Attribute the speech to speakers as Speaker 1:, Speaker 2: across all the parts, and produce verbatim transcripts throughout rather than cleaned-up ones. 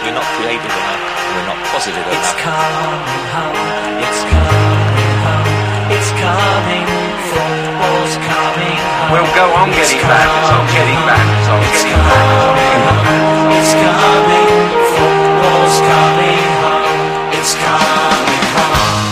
Speaker 1: we're not creative enough, we're not positive enough.
Speaker 2: It's coming home, it's coming home, it's coming, football's coming home.
Speaker 3: We'll go on getting back, it's on getting back, it's on getting back.
Speaker 2: It's coming, football's coming home, it's coming home.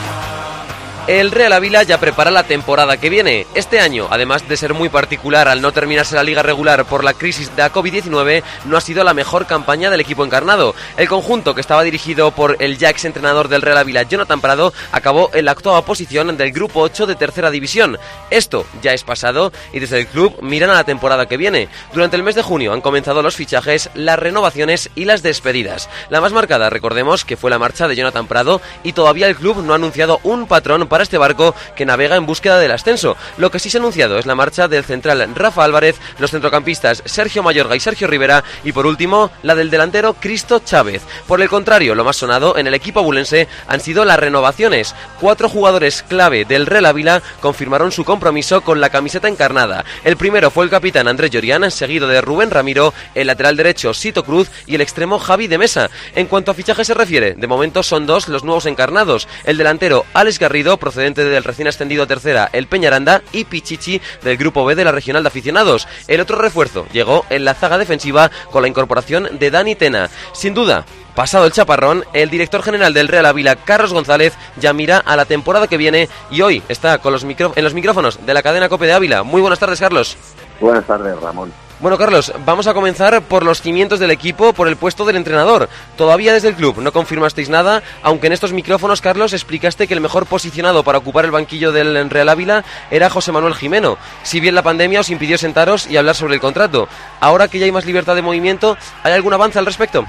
Speaker 4: El Real Ávila ya prepara la temporada que viene. Este año, además de ser muy particular al no terminarse la liga regular por la crisis de la covid diecinueve, no ha sido la mejor campaña del equipo encarnado. El conjunto, que estaba dirigido por el ya ex entrenador del Real Ávila, Jonathan Prado, acabó en la octava posición del grupo ocho de tercera división. Esto ya es pasado y desde el club miran a la temporada que viene. Durante el mes de junio han comenzado los fichajes, las renovaciones y las despedidas. La más marcada, recordemos, que fue la marcha de Jonathan Prado, y todavía el club no ha anunciado un patrón para para este barco que navega en búsqueda del ascenso. Lo que sí se ha anunciado es la marcha del central Rafa Álvarez, los centrocampistas Sergio Mayorga y Sergio Rivera, y por último la del delantero Cristo Chávez. Por el contrario, lo más sonado en el equipo abulense han sido las renovaciones. Cuatro jugadores clave del Real Ávila confirmaron su compromiso con la camiseta encarnada. El primero fue el capitán Andrés Llorián, seguido de Rubén Ramiro, el lateral derecho Sito Cruz y el extremo Javi de Mesa. En cuanto a fichajes se refiere, de momento son dos los nuevos encarnados: el delantero Alex Garrido, procedente del recién ascendido a tercera el Peñaranda, y Pichichi, del grupo B de la regional de aficionados. El otro refuerzo llegó en la zaga defensiva con la incorporación de Dani Tena. Sin duda, pasado el chaparrón, el director general del Real Ávila, Carlos González, ya mira a la temporada que viene y hoy está con los micro- en los micrófonos de la cadena COPE de Ávila. Muy buenas tardes, Carlos.
Speaker 5: Buenas tardes, Ramón.
Speaker 4: Bueno, Carlos, vamos a comenzar por los cimientos del equipo, por el puesto del entrenador. Todavía desde el club no confirmasteis nada, aunque en estos micrófonos, Carlos, explicaste que el mejor posicionado para ocupar el banquillo del Real Ávila era José Manuel Jimeno, si bien la pandemia os impidió sentaros y hablar sobre el contrato. Ahora que ya hay más libertad de movimiento, ¿hay algún avance al respecto?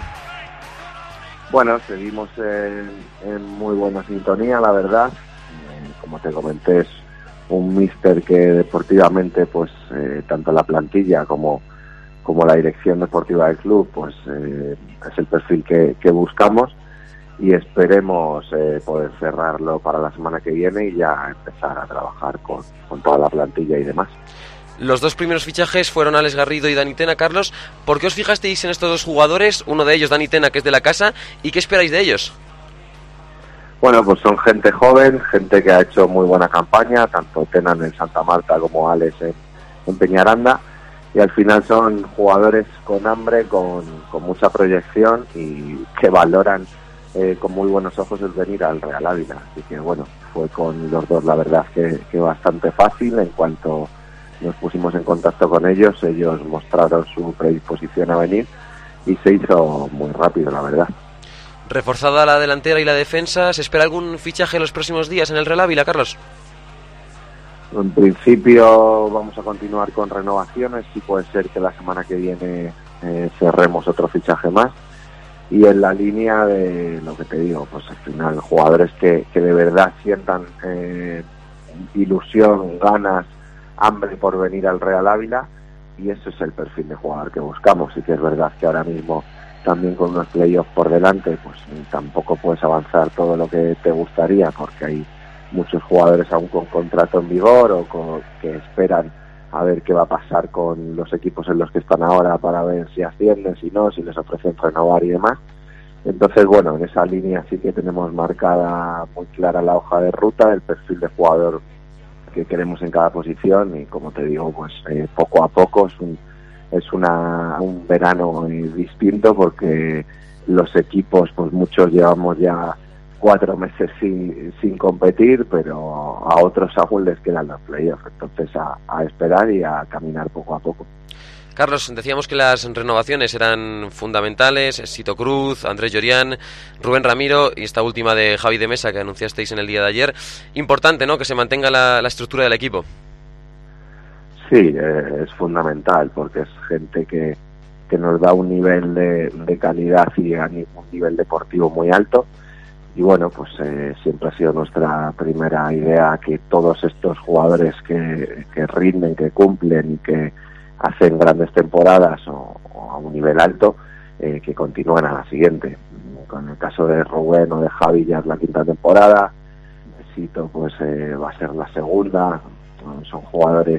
Speaker 5: Bueno, seguimos en, en muy buena sintonía, la verdad. Eh, como te comenté, es un míster que deportivamente, pues eh, tanto la plantilla como, como la dirección deportiva del club, pues eh, es el perfil que, que buscamos, y esperemos eh, poder cerrarlo para la semana que viene y ya empezar a trabajar con, con toda la plantilla y demás.
Speaker 4: Los dos primeros fichajes fueron Alex Garrido y Dani Tena. Carlos, ¿por qué os fijasteis en estos dos jugadores? Uno de ellos, Dani Tena, que es de la casa, ¿y qué esperáis de ellos?
Speaker 5: Bueno, pues son gente joven, gente que ha hecho muy buena campaña, tanto Tenan en Santa Marta como Alex en, en Peñaranda, y al final son jugadores con hambre, con, con mucha proyección y que valoran eh, con muy buenos ojos el venir al Real Ávila. Así que bueno, fue con los dos la verdad que, que bastante fácil. En cuanto nos pusimos en contacto con ellos, ellos mostraron su predisposición a venir y se hizo muy rápido, la verdad.
Speaker 4: Reforzada la delantera y la defensa, ¿se espera algún fichaje en los próximos días en el Real Ávila, Carlos?
Speaker 5: En principio vamos a continuar con renovaciones, sí puede ser que la semana que viene eh, cerremos otro fichaje más, y en la línea de lo que te digo, pues al final jugadores que, que de verdad sientan eh, ilusión, ganas, hambre por venir al Real Ávila, y ese es el perfil de jugador que buscamos. Y que es verdad que ahora mismo, también con unos playoffs por delante, pues tampoco puedes avanzar todo lo que te gustaría, porque hay muchos jugadores aún con contrato en vigor o con, que esperan a ver qué va a pasar con los equipos en los que están ahora para ver si ascienden, si no, si les ofrecen renovar y demás. Entonces, bueno, en esa línea sí que tenemos marcada muy clara la hoja de ruta, el perfil de jugador que queremos en cada posición, y como te digo, pues eh, poco a poco es un es una un verano eh, distinto, porque los equipos, pues muchos llevamos ya cuatro meses sin, sin competir, pero a otros aún les quedan los playoffs. Entonces a, a esperar y a caminar poco a poco.
Speaker 4: Carlos, decíamos que las renovaciones eran fundamentales: Sito Cruz, Andrés Llorián, Rubén Ramiro y esta última de Javi de Mesa que anunciasteis en el día de ayer. Importante, ¿no?, que se mantenga la, la estructura del equipo.
Speaker 5: Sí, eh, es fundamental, porque es gente que, que nos da un nivel de, de calidad y un nivel deportivo muy alto. Y bueno, pues eh, siempre ha sido nuestra primera idea que todos estos jugadores que, que rinden, que cumplen y que hacen grandes temporadas o, o a un nivel alto, eh, que continúen a la siguiente. Con el caso de Rubén o de Javi ya es la quinta temporada, Sito pues eh, va a ser la segunda. Son jugadores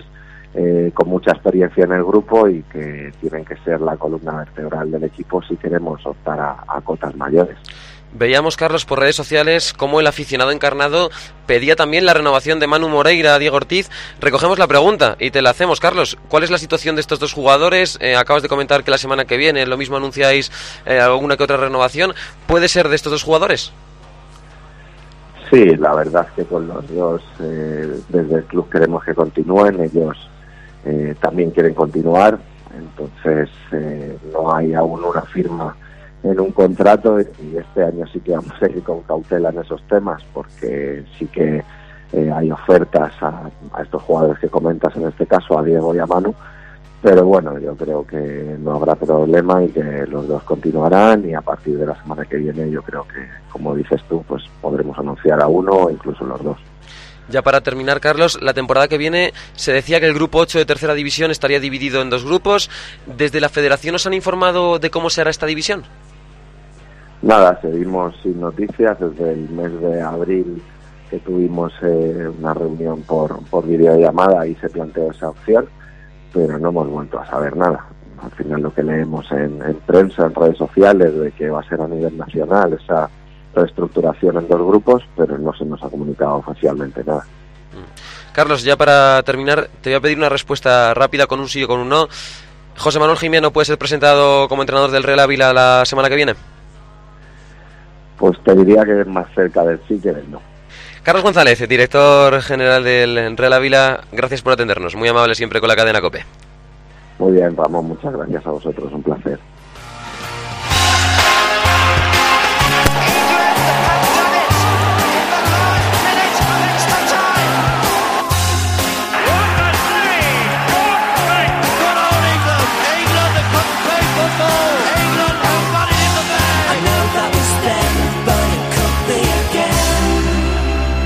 Speaker 5: eh, con mucha experiencia en el grupo y que tienen que ser la columna vertebral del equipo si queremos optar a, a cotas mayores.
Speaker 4: Veíamos, Carlos, por redes sociales cómo el aficionado encarnado pedía también la renovación de Manu Moreira, Diego Ortiz. Recogemos la pregunta y te la hacemos, Carlos. ¿Cuál es la situación de estos dos jugadores? Eh, acabas de comentar que la semana que viene lo mismo anunciáis eh, alguna que otra renovación. ¿Puede ser de estos dos jugadores?
Speaker 5: Sí, la verdad es que con los dos eh, desde el club queremos que continúen. Ellos eh, también quieren continuar. Entonces eh, no hay aún una firma en un contrato y este año sí que vamos a ir con cautela en esos temas porque sí que eh, hay ofertas a, a estos jugadores que comentas, en este caso a Diego y a Manu, pero bueno, yo creo que no habrá problema y que los dos continuarán y a partir de la semana que viene yo creo que, como dices tú, pues podremos anunciar a uno o incluso los dos.
Speaker 4: Ya para terminar, Carlos, la temporada que viene se decía que el grupo ocho de tercera división estaría dividido en dos grupos. ¿Desde la federación os han informado de cómo será esta división?
Speaker 5: Nada, seguimos sin noticias desde el mes de abril que tuvimos eh, una reunión por, por videollamada y se planteó esa opción, pero no hemos vuelto a saber nada. Al final lo que leemos en, en prensa, en redes sociales, de que va a ser a nivel nacional esa reestructuración en dos grupos, pero no se nos ha comunicado oficialmente nada.
Speaker 4: Carlos, ya para terminar, te voy a pedir una respuesta rápida con un sí o con un no. ¿José Manuel Gimeno puede ser presentado como entrenador del Real Ávila la semana que viene?
Speaker 5: Pues te diría que es más cerca del sí que del no.
Speaker 4: Carlos González, director general del Real Ávila, gracias por atendernos. Muy amable siempre con la cadena COPE.
Speaker 5: Muy bien, Ramón, muchas gracias a vosotros, un placer.